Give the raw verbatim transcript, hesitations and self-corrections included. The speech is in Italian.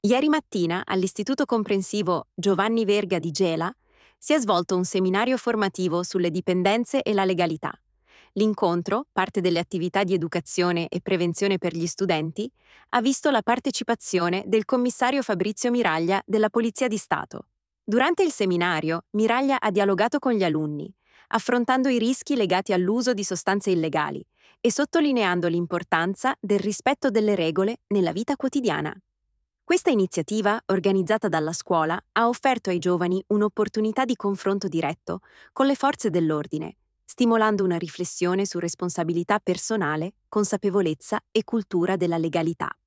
Ieri mattina, all'Istituto Comprensivo Giovanni Verga di Gela, si è svolto un seminario formativo sulle dipendenze e la legalità. L'incontro, parte delle attività di educazione e prevenzione per gli studenti, ha visto la partecipazione del commissario Fabrizio Miraglia della Polizia di Stato. Durante il seminario, Miraglia ha dialogato con gli alunni, affrontando i rischi legati all'uso di sostanze illegali e sottolineando l'importanza del rispetto delle regole nella vita quotidiana. Questa iniziativa, organizzata dalla scuola, ha offerto ai giovani un'opportunità di confronto diretto con le forze dell'ordine, stimolando una riflessione su responsabilità personale, consapevolezza e cultura della legalità.